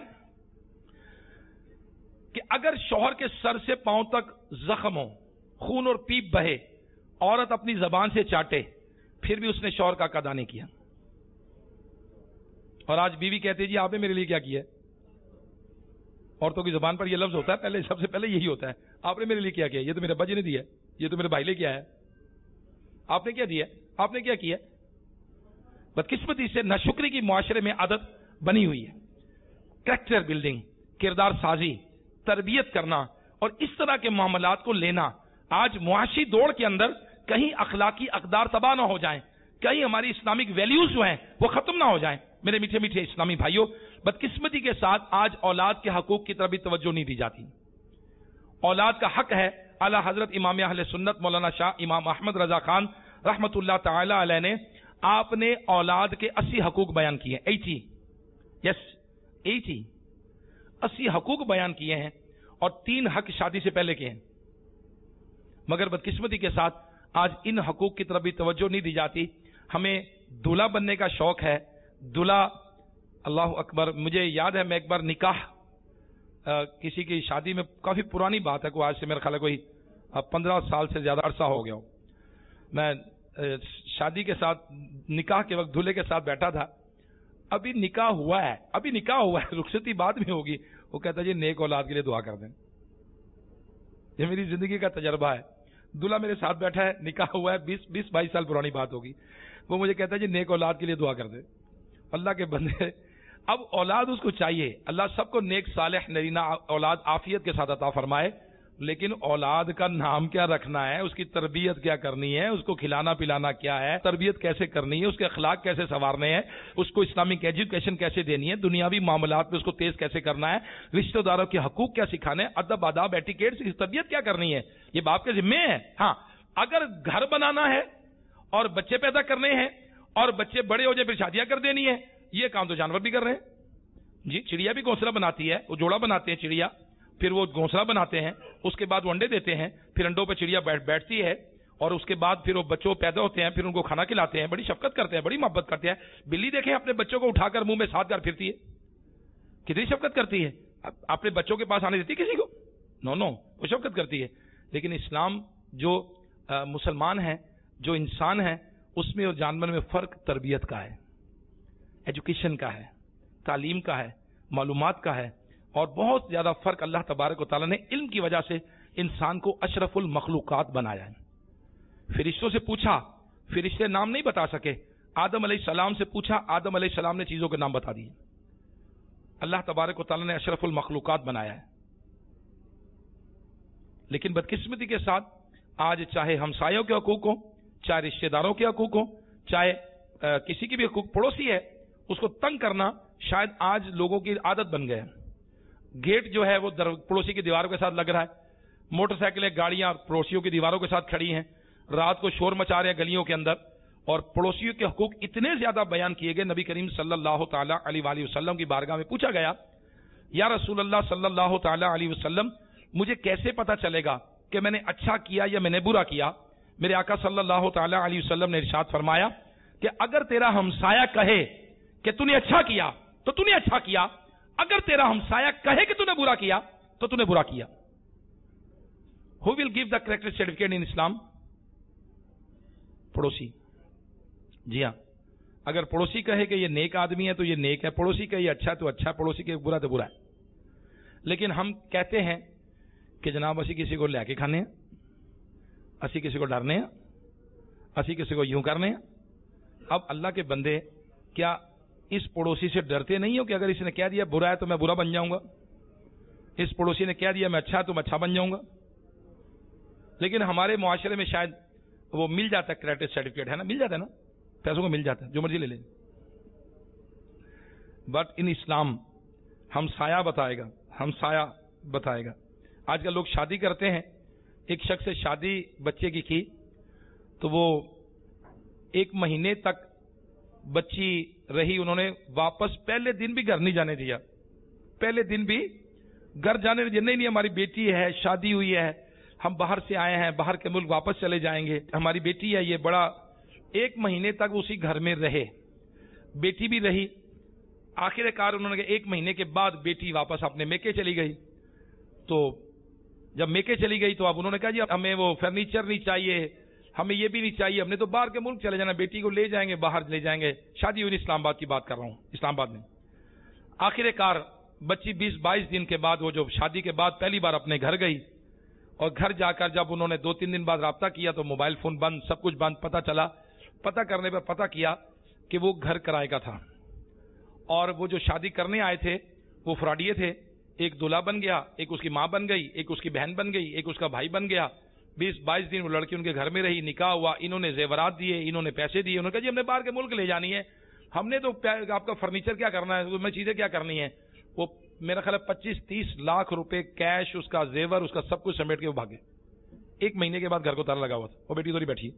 کہ اگر شوہر کے سر سے پاؤں تک زخم ہو، خون اور پیپ بہے، عورت اپنی زبان سے چاٹے، پھر بھی اس نے شوہر کا حق ادا نہیں کیا. اور آج بیوی کہتی ہے جی آپ نے میرے لیے کیا کیا ہے؟ عورتوں کی زبان پر یہ لفظ ہوتا ہے، پہلے سب سے پہلے یہی ہوتا ہے، آپ نے میرے لیے کیا کیا؟ یہ تو میرے ابا جی نے دیا ہے، یہ تو میرے بھائی نے کیا ہے، آپ نے کیا دیا؟ آپ نے کیا کیا؟ بدقسمتی سے ناشکری کی معاشرے میں عادت بنی ہوئی ہے. کریکٹر بلڈنگ، کردار سازی، تربیت کرنا اور اس طرح کے معاملات کو لینا، آج معاشی دوڑ کے اندر کہیں اخلاقی اقدار تباہ نہ ہو جائیں، کہیں ہماری اسلامک ویلیوز جو ہیں وہ ختم نہ ہو جائیں. میرے میٹھے میٹھے اسلامی بھائیوں، بدقسمتی کے ساتھ آج اولاد کے حقوق کی طرف بھی توجہ نہیں دی جاتی. اولاد کا حق ہے. اعلیٰ حضرت امام اہل سنت مولانا شاہ امام احمد رضا خان رحمت اللہ تعالی علیہ نے آپ نے اولاد کے اسی حقوق بیان کیے ہیں. ایٹی یس ایٹی اسی حقوق بیان کیے ہیں اور تین حق شادی سے پہلے کے ہیں. مگر بدقسمتی کے ساتھ آج ان حقوق کی طرف بھی توجہ نہیں دی جاتی. ہمیں دولہا بننے کا شوق ہے. دولہا، اللہ اکبر، مجھے یاد ہے میں ایک بار نکاح آ, کسی کی شادی میں، کافی پرانی بات ہے، کوئی آج سے میرا خیال ہے کوئی پندرہ سال سے زیادہ عرصہ ہو گیا ہو، میں شادی کے ساتھ نکاح کے وقت دولہے کے ساتھ بیٹھا تھا. ابھی نکاح ہوا ہے، ابھی نکاح ہوا ہے، رخصتی بعد میں ہوگی. وہ کہتا ہے جی نیک اولاد کے لیے دعا کر دیں. یہ میری زندگی کا تجربہ ہے. دولہا میرے ساتھ بیٹھا ہے، نکاح ہوا ہے، بیس بیس بائیس سال پرانی بات ہوگی. وہ مجھے کہتا ہے جی نیک اولاد کے لیے دعا کر دیں. اللہ کے بندے، اب اولاد اس کو چاہیے. اللہ سب کو نیک صالح نرینہ اولاد عافیت کے ساتھ عطا فرمائے، لیکن اولاد کا نام کیا رکھنا ہے، اس کی تربیت کیا کرنی ہے، اس کو کھلانا پلانا کیا ہے، تربیت کیسے کرنی ہے، اس کے اخلاق کیسے سنوارنے ہیں، اس کو اسلامک ایجوکیشن کیسے دینی ہے، دنیاوی معاملات میں اس کو تیز کیسے کرنا ہے، رشتہ داروں کے حقوق کیا سکھانے ہیں، ادب آداب ایٹیکیٹس کی تربیت کیا کرنی ہے، یہ باپ کے ذمے ہے. ہاں، اگر گھر بنانا ہے اور بچے پیدا کرنے ہیں اور بچے بڑے ہو جائے پھر شادیاں کر دینی ہے، یہ کام تو جانور بھی کر رہے ہیں. جی چڑیا بھی گھونسلہ بناتی ہے، وہ جوڑا بناتے ہیں چڑیا، پھر وہ گھونسلہ بناتے ہیں، اس کے بعد وہ انڈے دیتے ہیں، پھر انڈوں پہ چڑیا بیٹھ بیٹھتی ہے اور اس کے بعد پھر وہ بچوں پیدا ہوتے ہیں، پھر ان کو کھانا کھلاتے ہیں، بڑی شفقت کرتے ہیں، بڑی محبت کرتے ہیں. بلی دیکھیں اپنے بچوں کو اٹھا کر منہ میں ساتھ کر پھرتی ہے، کتنی شفقت کرتی ہے. اپنے بچوں کے پاس آنے دیتی کسی کو؟ نو نو وہ شفقت کرتی ہے. لیکن اسلام جو مسلمان ہے، جو انسان ہے، اس میں اور جانور میں فرق تربیت کا ہے، ایجوکیشن کا ہے، تعلیم کا ہے، معلومات کا ہے، اور بہت زیادہ فرق. اللہ تبارک و تعالیٰ نے علم کی وجہ سے انسان کو اشرف المخلوقات بنایا ہے. فرشتوں سے پوچھا، فرشتے نام نہیں بتا سکے. آدم علیہ السلام سے پوچھا، آدم علیہ السلام نے چیزوں کے نام بتا دیے. اللہ تبارک و تعالیٰ نے اشرف المخلوقات بنایا ہے. لیکن بدقسمتی کے ساتھ آج چاہے ہمسایوں کے حقوق ہوں، چاہے رشتہ داروں کے حقوق ہوں، چاہے آ, کسی کی بھی حقوق، پڑوسی ہے اس کو تنگ کرنا شاید آج لوگوں کی عادت بن گئے. گیٹ جو ہے وہ پڑوسی کی دیواروں کے ساتھ لگ رہا ہے، موٹر سائیکلیں گاڑیاں پڑوسیوں کی دیواروں کے ساتھ کھڑی ہیں، رات کو شور مچا رہے ہیں گلیوں کے اندر. اور پڑوسیوں کے حقوق اتنے زیادہ بیان کیے گئے. نبی کریم صلی اللہ تعالی علیہ وآلہ وسلم کی بارگاہ میں پوچھا گیا، یا رسول اللہ صلی اللہ تعالی علیہ وسلم مجھے کیسے پتا چلے گا کہ میں نے اچھا کیا یا میں نے برا کیا؟ میرے آقا صلی اللہ تعالی علیہ وسلم نے ارشاد فرمایا کہ اگر تیرا ہمسایہ کہے کہ تو نے اچھا کیا تو تو نے اچھا کیا، اگر تیرا ہمسایہ کہے کہ تو نے برا کیا تو تو نے برا کیا. Who will give the character certificate in Islam? پڑوسی. جی ہاں, اگر پڑوسی کہے کہ یہ نیک آدمی ہے تو یہ نیک ہے, پڑوسی کہے یہ اچھا تو اچھا, پڑوسی کہے برا تو برا ہے. لیکن ہم کہتے ہیں کہ جناب اسی کسی کو لے کے کھانے ہیں, اسی کسی کو ڈرنے ہیں, اسی کسی کو یوں کرنے ہیں. اب اللہ کے بندے کیا اس پڑوسی سے ڈرتے نہیں ہو کہ اگر اس نے کہہ دیا برا ہے تو میں برا بن جاؤں گا, اس پڑوسی نے کہہ دیا میں اچھا تو میں اچھا بن جاؤں گا. لیکن ہمارے معاشرے میں شاید وہ مل جاتا ہے, کریڈٹ سرٹیفکیٹ ہے نا, مل جاتا ہے نا, پیسوں کو مل جاتا ہے, جو مرضی لے لیں. بٹ ان اسلام ہم سایہ بتائے گا, ہم سایہ بتائے گا. آج کل لوگ شادی کرتے ہیں, ایک شخص سے شادی بچے کی کی تو وہ ایک مہینے تک بچی رہی, انہوں نے واپس پہلے دن بھی گھر نہیں جانے دیا, پہلے دن بھی گھر جانے دیا. نہیں نہیں ہماری بیٹی ہے, شادی ہوئی ہے, ہم باہر سے آئے ہیں, باہر کے ملک واپس چلے جائیں گے, ہماری بیٹی ہے, یہ بڑا. ایک مہینے تک اسی گھر میں رہے, بیٹی بھی رہی. آخر کار انہوں نے ایک مہینے کے بعد بیٹی واپس اپنے میکے چلی گئی. تو جب میکے چلی گئی تو اب انہوں نے کہا جی ہمیں وہ فرنیچر نہیں چاہیے, ہمیں یہ بھی نہیں چاہیے, ہم نے تو باہر کے ملک چلے جانا, بیٹی کو لے جائیں گے, باہر لے جائیں گے. شادی ہوئی اسلام آباد کی بات کر رہا ہوں, اسلام آباد میں. آخر کار بچی بیس بائیس دن کے بعد, وہ جو شادی کے بعد پہلی بار اپنے گھر گئی, اور گھر جا کر جب انہوں نے دو تین دن بعد رابطہ کیا تو موبائل فون بند, سب کچھ بند. پتہ چلا, پتہ کرنے پر پتہ کیا کہ وہ گھر کرائے کا تھا, اور وہ جو شادی کرنے آئے تھے وہ فراڈیے تھے. ایک دلہا بن گیا, ایک اس کی ماں بن گئی, ایک اس کی بہن بن گئی, ایک اس کا بھائی بن گیا. بیس بائیس دن وہ لڑکی ان کے گھر میں رہی, نکاح ہوا, انہوں نے زیورات دیے, انہوں نے پیسے دیے. انہوں نے کہا جی ہم نے باہر کے ملک لے جانی ہے, ہم نے تو آپ کا فرنیچر کیا کرنا ہے, میں چیزیں کیا کرنی ہیں. وہ میرا خیال ہے پچیس تیس لاکھ روپے کیش, اس کا زیور, اس کا سب کچھ سمیٹ کے وہ بھاگے. ایک مہینے کے بعد گھر کو تالا لگا ہوا تھا. وہ بیٹی تو نہیں بیٹھی,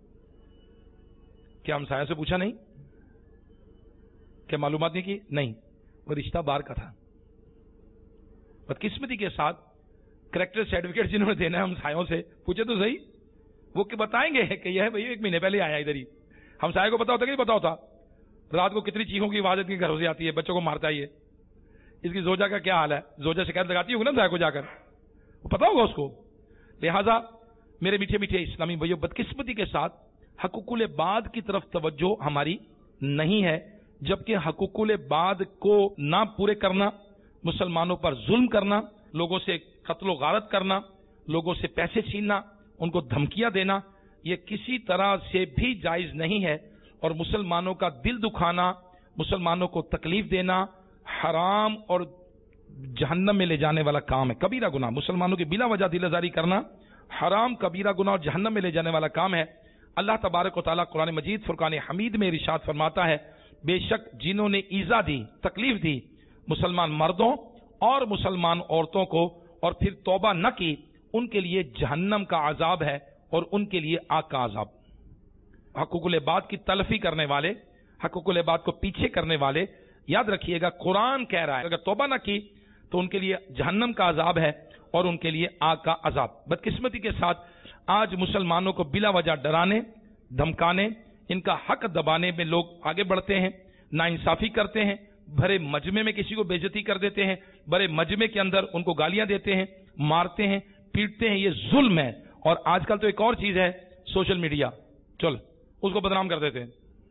کیا ہم سایہ سے پوچھا نہیں, کیا معلومات نہیں کی؟ نہیں, وہ رشتہ باہر کا تھا. بدقسمتی کے ساتھ کریکٹر سرٹیفکیٹ جنہوں نے دینا ہے ہم سایوں سے پوچھے تو صحیح, وہ بتائیں گے کہ یہ بھائی ایک مہینے پہلے آیا ادھر ہی. ہم سایہ کو پتا ہوتا کہ نہیں پتا ہوتا, رات کو کتنی چیخوں کی آواز کے گھروں سے آتی ہے, بچوں کو مارتا ہے, یہ اس کی زوجہ کا کیا حال ہے, زوجہ شکایت لگاتی ہوگی نا سایہ کو جا کر, وہ پتا ہوگا اس کو. لہذا میرے میٹھے میٹھے اسلامی بھائیوں, بدقسمتی کے ساتھ حقوق العباد کی طرف توجہ ہماری نہیں ہے, جبکہ حقوق العباد کو نہ پورے کرنا, مسلمانوں پر ظلم کرنا, لوگوں سے قتل و غارت کرنا, لوگوں سے پیسے چھیننا, ان کو دھمکیاں دینا, یہ کسی طرح سے بھی جائز نہیں ہے. اور مسلمانوں کا دل دکھانا, مسلمانوں کو تکلیف دینا حرام اور جہنم میں لے جانے والا کام ہے, کبیرہ گناہ. مسلمانوں کی بلا وجہ دل آزاری کرنا حرام, کبیرہ گناہ اور جہنم میں لے جانے والا کام ہے. اللہ تبارک و تعالیٰ قرآن مجید فرقان حمید میں ارشاد فرماتا ہے, بے شک جنہوں نے ایذا دی, تکلیف دی مسلمان مردوں اور مسلمان عورتوں کو, اور پھر توبہ نہ کی, ان کے لیے جہنم کا عذاب ہے اور ان کے لیے آگ کا عذاب. حقوق العباد کی تلفی کرنے والے, حقوق العباد کو پیچھے کرنے والے, یاد رکھیے گا قرآن کہہ رہا ہے اگر توبہ نہ کی تو ان کے لیے جہنم کا عذاب ہے اور ان کے لیے آگ کا عذاب. بدقسمتی کے ساتھ آج مسلمانوں کو بلا وجہ ڈرانے, دھمکانے, ان کا حق دبانے میں لوگ آگے بڑھتے ہیں, ناانصافی کرتے ہیں, بھرے مجمع میں کسی کو بے عزتی کر دیتے ہیں, بڑے مجمع کے اندر ان کو گالیاں دیتے ہیں, مارتے ہیں, پیٹتے ہیں. یہ ظلم ہے. اور آج کل تو ایک اور چیز ہے سوشل میڈیا, چل اس کو بدنام کر دیتے ہیں.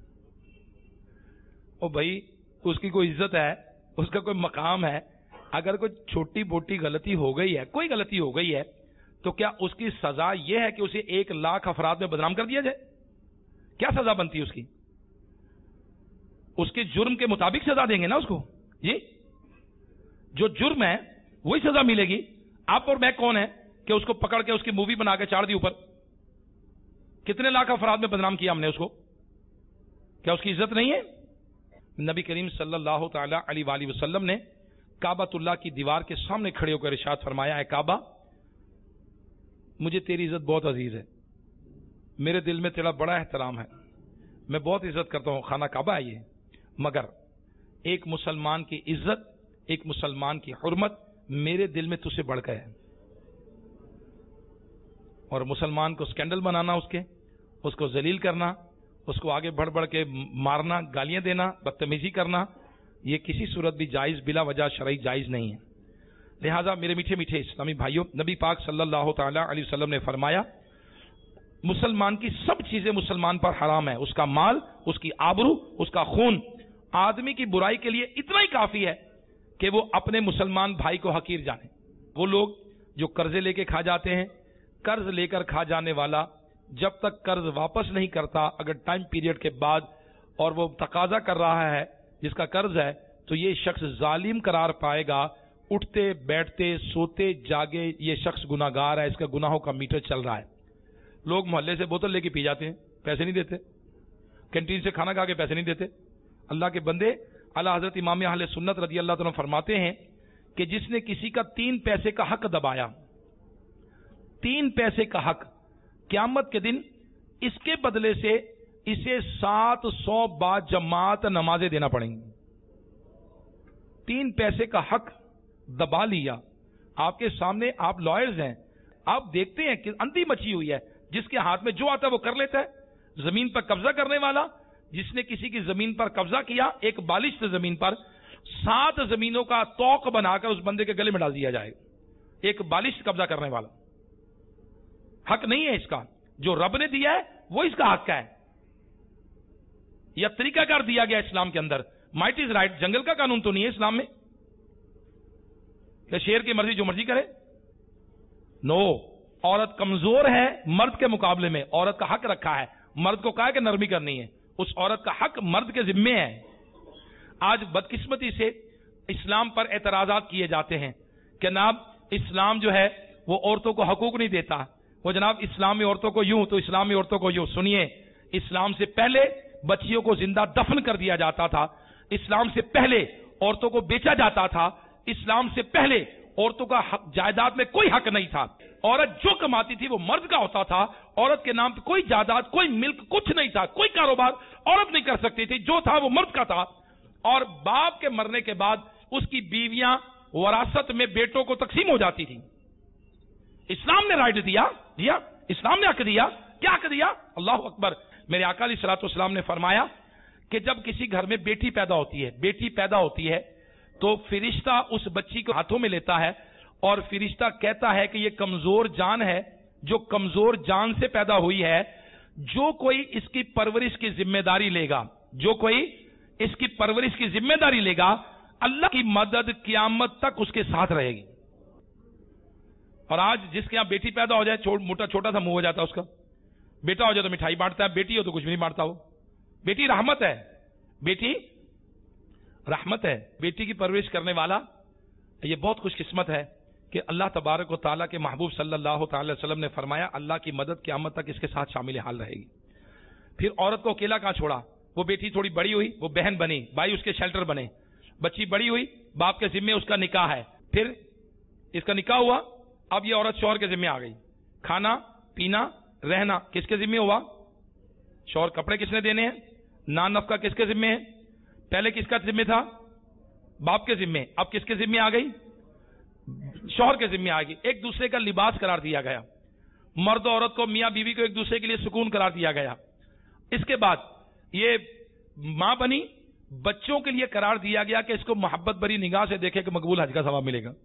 او بھائی اس کی کوئی عزت ہے, اس کا کوئی مقام ہے, اگر کوئی چھوٹی موٹی غلطی ہو گئی ہے, کوئی غلطی ہو گئی ہے, تو کیا اس کی سزا یہ ہے کہ اسے ایک لاکھ افراد میں بدنام کر دیا جائے؟ کیا سزا بنتی ہے اس کی؟ اس کے جرم کے مطابق سزا دیں گے نا اس کو. جی جو جرم ہے وہی سزا ملے گی. آپ اور میں کون ہے کہ اس کو پکڑ کے اس کی مووی بنا کے چاڑ دی اوپر؟ کتنے لاکھ افراد میں بدنام کیا ہم نے اس کو, کیا اس کی عزت نہیں ہے؟ نبی کریم صلی اللہ تعالی علیہ وآلہ وسلم نے کعبۃ اللہ کی دیوار کے سامنے کھڑے ہو کر ارشاد فرمایا, اے کعبہ مجھے تیری عزت بہت عزیز ہے, میرے دل میں تیرا بڑا احترام ہے, میں بہت عزت کرتا ہوں, خانہ کعبہ ہے یہ, مگر ایک مسلمان کی عزت, ایک مسلمان کی حرمت میرے دل میں تجھ سے بڑھ کے ہے. اور مسلمان کو سکینڈل بنانا, اس کے اس کو ذلیل کرنا, اس کو آگے بڑھ بڑھ کے مارنا, گالیاں دینا, بدتمیزی کرنا, یہ کسی صورت بھی جائز, بلا وجہ شرعی جائز نہیں ہے. لہٰذا میرے میٹھے میٹھے اسلامی بھائیوں, نبی پاک صلی اللہ تعالی علیہ وسلم نے فرمایا مسلمان کی سب چیزیں مسلمان پر حرام ہے، اس کا مال، اس کی آبرو، اس کا خون. آدمی کی برائی کے لیے اتنا ہی کافی ہے کہ وہ اپنے مسلمان بھائی کو حقیر جانے. وہ لوگ جو قرضے لے کے کھا جاتے ہیں، قرض لے کر کھا جانے والا جب تک قرض واپس نہیں کرتا، اگر ٹائم پیریڈ کے بعد اور وہ تقاضا کر رہا ہے جس کا قرض ہے، تو یہ شخص ظالم قرار پائے گا. اٹھتے بیٹھتے سوتے جاگے یہ شخص گناہگار ہے، اس کا گناہوں کا میٹر چل رہا ہے. لوگ محلے سے بوتل لے کے پی جاتے ہیں، پیسے نہیں دیتے. کینٹین سے کھانا کھا کے پیسے نہیں دیتے. اللہ کے بندے، اعلیٰ حضرت امام اہل سنت رضی اللہ تعالیٰ فرماتے ہیں کہ جس نے کسی کا تین پیسے کا حق دبایا، تین پیسے کا حق، قیامت کے دن اس کے بدلے سے اسے سات سو با جماعت نمازیں دینا پڑیں گی. تین پیسے کا حق دبا لیا. آپ کے سامنے آپ لائرز ہیں، آپ دیکھتے ہیں کہ اندھی مچی ہوئی ہے، جس کے ہاتھ میں جو آتا ہے وہ کر لیتا ہے. زمین پر قبضہ کرنے والا، جس نے کسی کی زمین پر قبضہ کیا، ایک بالشت زمین پر سات زمینوں کا توق بنا کر اس بندے کے گلے میں ڈال دیا جائے. ایک بالشت قبضہ کرنے والا حق نہیں ہے اس کا. جو رب نے دیا ہے وہ اس کا حق ہے. یا طریقہ کار دیا گیا اسلام کے اندر. مائٹ از رائٹ، جنگل کا قانون تو نہیں ہے اسلام میں کہ شیر کی مرضی جو مرضی کرے. نو، عورت کمزور ہے مرد کے مقابلے میں، عورت کا حق رکھا ہے. مرد کو کہا کہ نرمی کرنی ہے، اس عورت کا حق مرد کے ذمے ہے. آج بدقسمتی سے اسلام پر اعتراضات کیے جاتے ہیں کہ جناب اسلام جو ہے وہ عورتوں کو حقوق نہیں دیتا، وہ جناب اسلامی عورتوں کو یوں تو اسلامی عورتوں کو یوں. سنیے، اسلام سے پہلے بچیوں کو زندہ دفن کر دیا جاتا تھا. اسلام سے پہلے عورتوں کو بیچا جاتا تھا. اسلام سے پہلے عورتوں کا حق جائیداد میں کوئی حق نہیں تھا. عورت جو کماتی تھی وہ مرد کا ہوتا تھا. عورت کے نام پہ کوئی جائیداد، کوئی ملک، کچھ نہیں تھا. کوئی کاروبار عورت نہیں کر سکتی تھی، جو تھا وہ مرد کا تھا. اور باپ کے مرنے کے بعد اس کی بیویاں وراثت میں بیٹوں کو تقسیم ہو جاتی تھی. اسلام نے رائٹ دیا دیا اسلام نے حق دیا. کیا حق دیا؟ اللہ اکبر. میرے آقا علیہ الصلوۃ والسلام نے فرمایا کہ جب کسی گھر میں بیٹی پیدا ہوتی ہے بیٹی پیدا ہوتی ہے تو فرشتہ اس بچی کو ہاتھوں میں لیتا ہے اور فرشتہ کہتا ہے کہ یہ کمزور جان ہے، جو کمزور جان سے پیدا ہوئی ہے، جو کوئی اس کی پرورش کی ذمہ داری لے گا جو کوئی اس کی پرورش کی ذمہ داری لے گا اللہ کی مدد قیامت تک اس کے ساتھ رہے گی. اور آج جس کے یہاں بیٹی پیدا ہو جائے چھوٹ موٹا چھوٹا سا منہ ہو جاتا ہے اس کا. بیٹا ہو جائے تو مٹھائی بانٹتا ہے، بیٹی ہو تو کچھ بھی نہیں بانٹتا. ہو بیٹی رحمت ہے، بیٹی رحمت ہے. بیٹی کی پرورش کرنے والا یہ بہت خوش قسمت ہے کہ اللہ تبارک و تعالیٰ کے محبوب صلی اللہ تعالی وسلم نے فرمایا اللہ کی مدد قیامت تک اس کے ساتھ شامل حال رہے گی. پھر عورت کو اکیلا کہاں چھوڑا. وہ بیٹی تھوڑی بڑی ہوئی، وہ بہن بنی، بھائی اس کے شیلٹر بنے. بچی بڑی ہوئی، باپ کے ذمے اس کا نکاح ہے. پھر اس کا نکاح ہوا، اب یہ عورت شوہر کے ذمے آ گئی. کھانا پینا رہنا کس کے ذمے ہوا؟ شوہر. کپڑے کس نے دینے ہیں؟ نان نفقہ کس کے ذمے ہے؟ پہلے کس کا ذمہ تھا؟ باپ کے ذمے. اب کس کے ذمے آ گئی؟ شوہر کے ذمے آ گئی. ایک دوسرے کا لباس قرار دیا گیا. مرد و عورت کو، میاں بیوی کو ایک دوسرے کے لیے سکون قرار دیا گیا. اس کے بعد یہ ماں بنی، بچوں کے لیے قرار دیا گیا کہ اس کو محبت بری نگاہ سے دیکھے کہ مقبول حج کا ثواب ملے گا.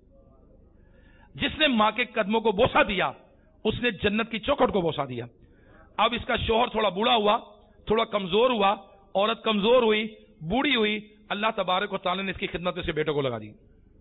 جس نے ماں کے قدموں کو بوسہ دیا اس نے جنت کی چوکھٹ کو بوسہ دیا. اب اس کا شوہر تھوڑا بوڑھا ہوا، تھوڑا کمزور ہوا، عورت کمزور ہوئی، بوڑھی ہوئی. اللہ تبارک و تعالی نے اس کی خدمت میں سے بیٹوں کو لگا دی.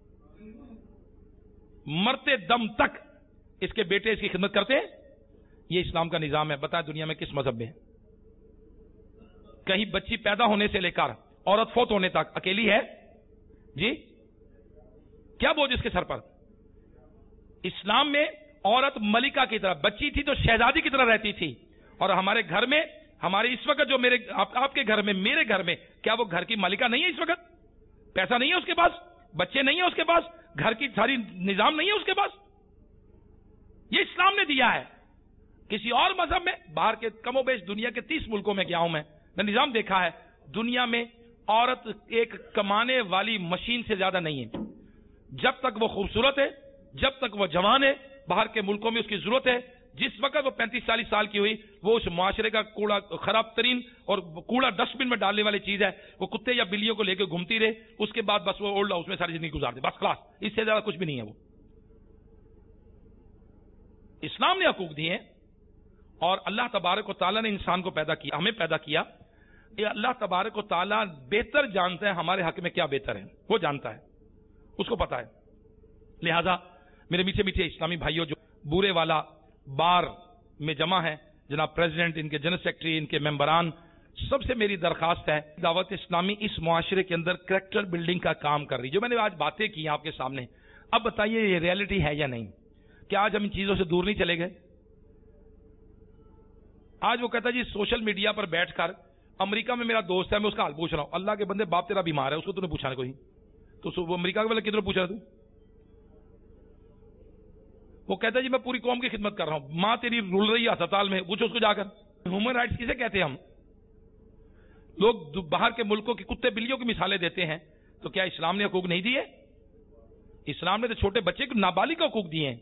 مرتے دم تک اس کے بیٹے اس کی خدمت کرتے ہیں. یہ اسلام کا نظام ہے. بتائیں دنیا میں کس مذہب میں ہے؟ کہیں بچی پیدا ہونے سے لے کر عورت فوت ہونے تک اکیلی ہے؟ جی کیا بوجھ اس کے سر پر؟ اسلام میں عورت ملکہ کی طرح، بچی تھی تو شہزادی کی طرح رہتی تھی. اور ہمارے گھر میں، ہمارے اس وقت جو میرے آپ, آپ کے گھر میں، میرے گھر میں، کیا وہ گھر کی مالکہ نہیں ہے؟ اس وقت پیسہ نہیں ہے اس کے پاس، بچے نہیں ہیں اس کے پاس، گھر کی ساری نظام نہیں ہے اس کے پاس. یہ اسلام نے دیا ہے. کسی اور مذہب میں، باہر کے کم و بیش دنیا کے تیس ملکوں میں گیا ہوں میں نے نظام دیکھا ہے. دنیا میں عورت ایک کمانے والی مشین سے زیادہ نہیں ہے. جب تک وہ خوبصورت ہے، جب تک وہ جوان ہے، باہر کے ملکوں میں اس کی ضرورت ہے. جس وقت وہ پینتیس چالیس سال کی ہوئی وہ اس معاشرے کا کوڑا، خراب ترین اور کوڑا ڈسٹ بن میں ڈالنے والی چیز ہے. وہ کتے یا بلیوں کو لے کے گھومتی رہے، اس کے بعد بس وہ اولڈ ہاؤس میں ساری زندگی گزار دے، بس خلاص. اس سے زیادہ کچھ بھی نہیں ہے. وہ اسلام نے حقوق دیے ہیں. اور اللہ تبارک و تعالیٰ نے انسان کو پیدا کیا، ہمیں پیدا کیا، یہ اللہ تبارک و تعالیٰ بہتر جانتا ہے ہمارے حق میں کیا بہتر ہے، وہ جانتا ہے، اس کو پتا ہے. لہذا میرے میٹھے میٹھے اسلامی بھائیوں، جو بورے والا بار میں جمع ہے، جناب پریزیڈنٹ، ان کے جنرل سیکرٹری، ان کے ممبران، سب سے میری درخواست ہے، دعوت اسلامی اس معاشرے کے اندر کریکٹر بلڈنگ کا کام کر رہی. جو میں نے آج باتیں کی آپ کے سامنے، اب بتائیے یہ ریئلٹی ہے یا نہیں؟ کیا آج ہم ان چیزوں سے دور نہیں چلے گئے؟ آج وہ کہتا جی سوشل میڈیا پر بیٹھ کر، امریکہ میں میرا دوست ہے، میں اس کا حال پوچھ رہا ہوں، اللہ کے بندے باپ تیرا بیمار ہے، اس کو تو نے پوچھا کوئی؟ تو وہ امریکہ کے والے کدھر پوچھ رہا تو؟ وہ کہتا ہے جی میں پوری قوم کی خدمت کر رہا ہوں، ماں تیری رول رہی ہے اسپتال میں، پوچھو اس کو جا کر. ہیومن رائٹس کسے کہتے ہیں ہم؟ لوگ باہر کے ملکوں کی کتے بلیوں کی مثالیں دیتے ہیں، تو کیا اسلام نے حقوق نہیں دیے؟ اسلام نے تو چھوٹے بچے کو نابالغ کا حقوق دیے ہیں.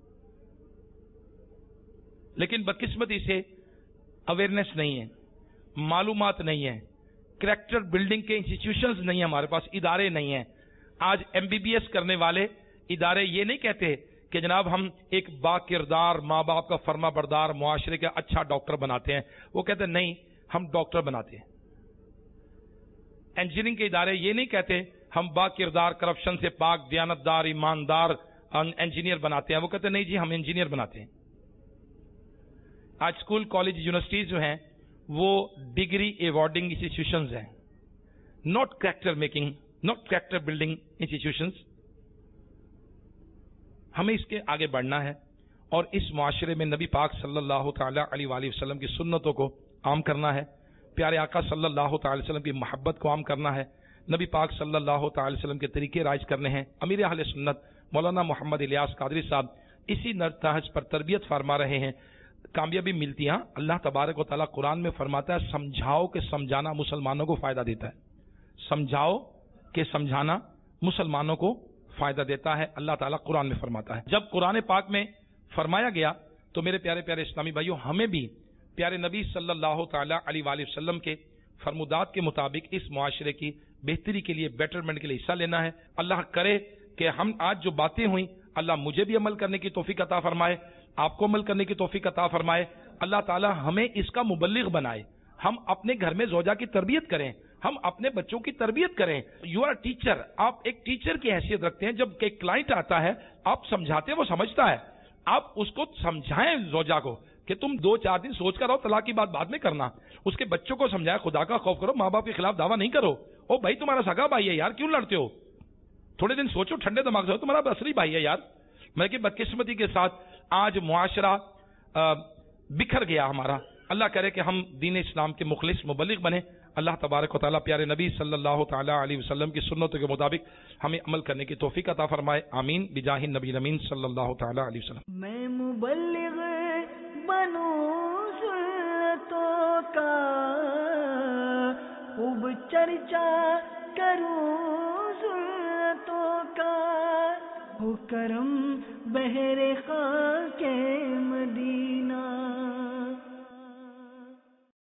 لیکن بدقسمتی سے اویئرنیس نہیں ہے، معلومات نہیں ہے، کریکٹر بلڈنگ کے انسٹیٹیوشنز نہیں ہیں، ہمارے پاس ادارے نہیں ہیں. آج ایم بی بی ایس کرنے والے ادارے یہ نہیں کہتے کہ جناب ہم ایک با کردار ماں باپ کا فرما بردار معاشرے کا اچھا ڈاکٹر بناتے ہیں، وہ کہتے ہیں نہیں ہم ڈاکٹر بناتے ہیں. انجینئرنگ کے ادارے یہ نہیں کہتے ہم با کردار کرپشن سے پاک دیانتدار ایماندار انجینئر بناتے ہیں، وہ کہتے ہیں نہیں جی ہم انجینئر بناتے ہیں. آج اسکول کالج یونیورسٹیز جو ہیں وہ ڈگری ایوارڈنگ انسٹیٹیوشنز ہیں، not character making, not character building institutions. ہمیں اس کے آگے بڑھنا ہے اور اس معاشرے میں نبی پاک صلی اللہ تعالی علیہ وآلہ وسلم کی سنتوں کو عام کرنا ہے، پیارے آقا صلی اللہ تعالی وسلم کی محبت کو عام کرنا ہے، نبی پاک صلی اللہ تعالی وسلم کے طریقے رائج کرنے ہیں. امیر اہل سنت مولانا محمد الیاس قادری صاحب اسی نرتہج پر تربیت فرما رہے ہیں. کامیابی ملتی ہے، اللہ تبارک و تعالیٰ قرآن میں فرماتا ہے سمجھاؤ کہ سمجھانا مسلمانوں کو فائدہ دیتا ہے، سمجھاؤ کہ سمجھانا مسلمانوں کو فائدہ دیتا ہے، اللہ تعالیٰ قرآن میں فرماتا ہے. جب قرآن پاک میں فرمایا گیا تو میرے پیارے پیارے اسلامی بھائیوں، ہمیں بھی پیارے نبی صلی اللہ تعالی علیہ وآلہ وسلم کے فرمودات کے مطابق اس معاشرے کی بہتری کے لیے، بیٹرمنٹ کے لیے حصہ لینا ہے. اللہ کرے کہ ہم آج جو باتیں ہوئیں، اللہ مجھے بھی عمل کرنے کی توفیق عطا فرمائے، آپ کو عمل کرنے کی توفیق عطا فرمائے. اللہ تعالیٰ ہمیں اس کا مبلغ بنائے، ہم اپنے گھر میں زوجہ کی تربیت کریں، ہم اپنے بچوں کی تربیت کریں. یو آر ٹیچر، آپ ایک ٹیچر کی حیثیت رکھتے ہیں. جب ایک کلائنٹ آتا ہے آپ سمجھاتے ہیں، وہ سمجھتا ہے، آپ اس کو سمجھائیں زوجہ کو کہ تم دو چار دن سوچ کر آؤ، طلاق کی بات بعد میں کرنا. اس کے بچوں کو سمجھائے خدا کا خوف کرو، ماں باپ کے خلاف دعویٰ نہیں کرو. او بھائی تمہارا سگا بھائی ہے یار، کیوں لڑتے ہو؟ تھوڑے دن سوچو، ٹھنڈے دماغ سے، تمہارا اصلی بھائی ہے یار. میں کہ بدقسمتی کے ساتھ آج معاشرہ بکھر گیا ہمارا. اللہ کرے کہ ہم دین اسلام کے مخلص مبلغ بنے. اللہ تبارک و تعالیٰ پیارے نبی صلی اللہ تعالی علیہ وسلم کی سنتوں کے مطابق ہمیں عمل کرنے کی توفیق عطا فرمائے. آمین بجاہ نبی امین صلی اللہ تعالی علیہ وسلم.
میں مبلغ بنوں سنتوں کا، خوب چرچا کروں سنتوں کا، ہو کرم بہر خاک مدینہ.